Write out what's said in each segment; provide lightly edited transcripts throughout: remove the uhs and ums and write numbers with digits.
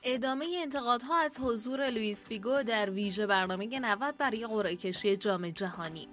ادامه انتقادها از حضور لوئیس فیگو در ویژه برنامه 90 برای قرعه کشی جام جهانی.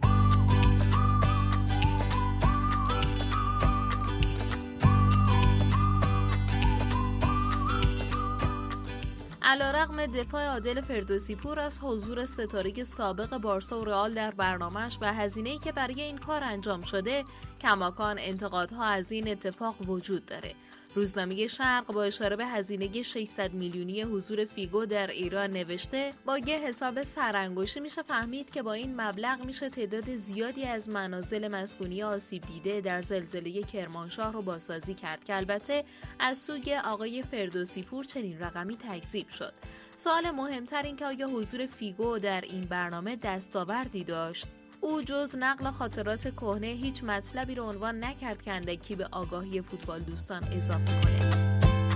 علیرغم دفاع عادل فردوسی پور از حضور ستاره سابق بارسا و رئال در برنامه‌اش و هزینه‌ای که برای این کار انجام شده، کماکان انتقادها از این اتفاق وجود داره. روزنامه شرق با اشاره به هزینه 600 میلیونی حضور فیگو در ایران نوشته با یه حساب سرانگشتی میشه فهمید که با این مبلغ میشه تعداد زیادی از منازل مسکونی آسیب دیده در زلزله کرمانشاه رو بازسازی کرد که البته از سوی آقای فردوسی پور چنین رقمی تکذیب شد. سوال مهمتر این که آیا حضور فیگو در این برنامه دستاوردی داشت؟ او جز نقل خاطرات کهنه هیچ مطلبی رو عنوان نکرد که اندکی به آگاهی فوتبال دوستان اضافه کنه.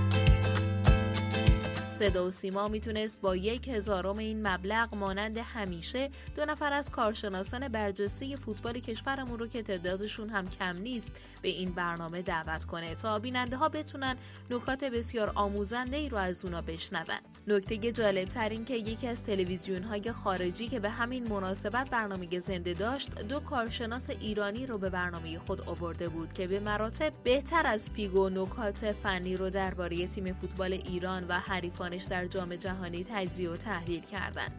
صدا و سیما میتونست با 1/1000 این مبلغ مانند همیشه 2 نفر از کارشناسان برجسته فوتبال کشورمون رو که تعدادشون هم کم نیست به این برنامه دعوت کنه تا بیننده ها بتونن نکات بسیار آموزنده ای رو از اونا بشنون. نکته جالب تر این که یکی از تلویزیون های خارجی که به همین مناسبت برنامه زنده داشت 2 کارشناس ایرانی رو به برنامه خود آورده بود که به مراتب بهتر از فیگو نکات فنی رو درباره تیم فوتبال ایران و حریفانش در جام جهانی تجزیه و تحلیل کردند.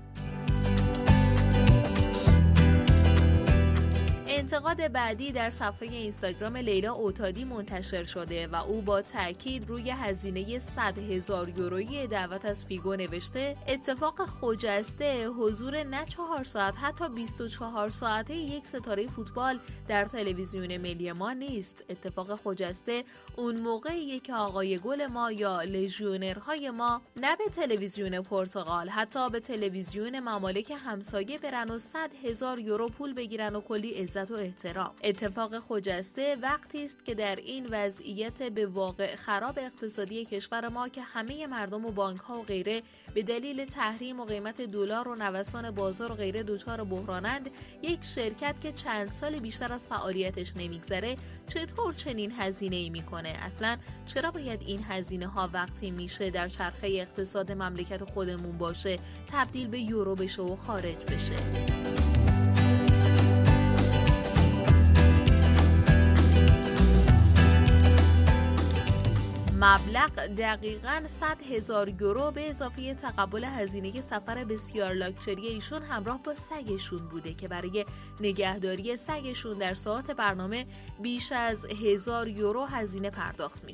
انتقاد بعدی در صفحه اینستاگرام لیلا اوتادی منتشر شده و او با تاکید روی هزینه 100,000 یورویی دعوت از فیگو نوشته اتفاق خجسته حضور نه 4 ساعت حتی 24 ساعته یک ستاره فوتبال در تلویزیون ملی ما نیست. اتفاق خجسته اون موقعیه که آقای گل ما یا لژیونرهای ما نه به تلویزیون پرتغال حتی به تلویزیون ممالک همسایه برن و 100,000 یورو پول بگیرن و کلی عزت و احترام. اتفاق خجسته وقتی است که در این وضعیت به واقع خراب اقتصادی کشور ما که همه مردم و بانک ها و غیره به دلیل تحریم و قیمت دلار و نوسان بازار و غیره دچار بحرانند، یک شرکت که چند سال بیشتر از فعالیتش نمیگذره چطور چنین هزینه‌ای میکنه؟ اصلا چرا باید این هزینه ها وقتی میشه در چرخه اقتصاد مملکت خودمون باشه تبدیل به یورو بشه و خارج بشه؟ مبلغ دقیقاً 100,000 یورو به اضافه تقبل هزینه سفر بسیار لاکچری ایشون همراه با سگشون بوده که برای نگهداری سگشون در ساعات برنامه بیش از 1000 یورو هزینه پرداخت میشه.